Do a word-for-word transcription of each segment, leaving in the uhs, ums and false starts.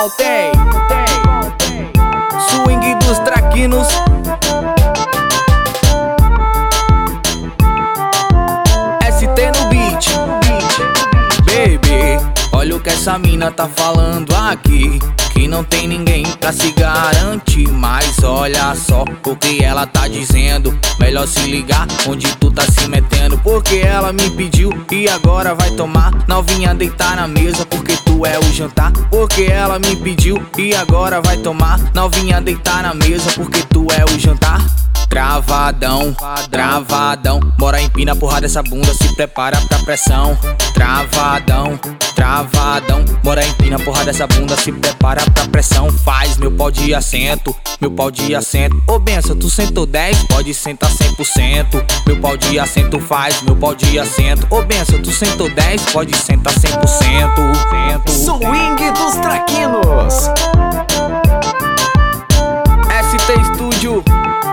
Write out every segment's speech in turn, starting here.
bom tem, tem. Swing dos traquinos. S T no beat, baby. Olha o que essa mina tá falando aqui, que não tem ninguém pra se garantir. Mas olha só o que ela tá dizendo. Melhor se ligar onde tu tá se metendo, porque ela me pediu e agora vai tomar. Novinha, deitar na mesa porque tu é o jantar. Porque ela me pediu e agora vai tomar. Novinha, deitar na mesa porque tu é o jantar. Travadão, travadão, bora empina a porrada dessa bunda, se prepara pra pressão. Travadão, travadão, bora empina a porrada dessa bunda, se prepara pra pressão. Faz meu pau de assento, meu pau de assento. Ô benção, tu sentou dez, pode sentar cem por cento. Meu pau de assento faz, meu pau de assento. Ô benção, tu sentou dez, pode sentar cem por cento. Swing dos traquinos. S T Studio.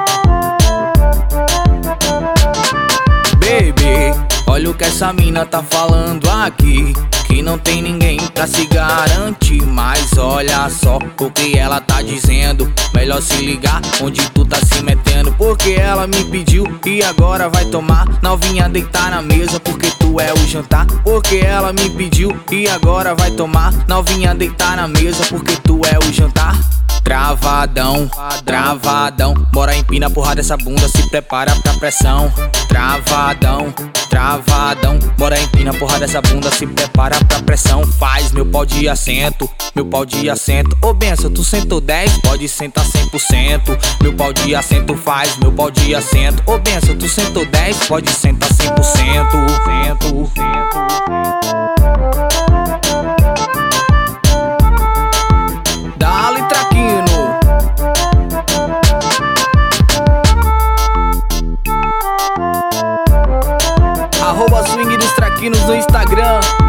Baby, olha o que essa mina tá falando aqui, que não tem ninguém pra se garantir. Mas olha só o que ela tá dizendo. Melhor se ligar onde tu tá se metendo, porque ela me pediu e agora vai tomar. Novinha, deitar na mesa porque tu é o jantar. Porque ela me pediu e agora vai tomar. Novinha, deitar na mesa porque tu é o jantar. Travadão, travadão, bora empina a porrada dessa bunda, se prepara pra pressão. Travadão, travadão, bora empina a porrada dessa bunda, se prepara pra pressão. Faz meu pau de assento, meu pau de assento. Ô benção, tu sentou dez, pode sentar cem por cento. Meu pau de assento faz, meu pau de assento. Ô benção, tu sentou dez, pode sentar cem por cento. Dale traquino. Arroba Swing dos Traquinos no Instagram.